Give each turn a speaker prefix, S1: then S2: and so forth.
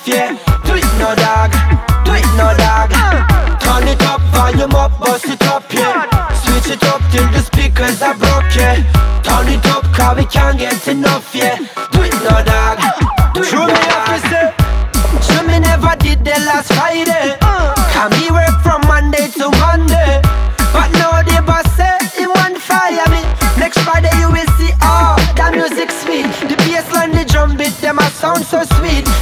S1: enough, yeah. Do it no dog, do it no dog. Turn it up, volume up, bust it up, yeah. Switch it up till the speakers are broke, yeah. Turn it up, cause we can't get enough, yeah. Do it no dog, do it no dog. Show me never did the last Friday. Can me work from Monday to Monday. But now the boss say he want fire me. Next Friday you will see, oh, that music sweet. The bass line, the drum beat, them a sound so sweet.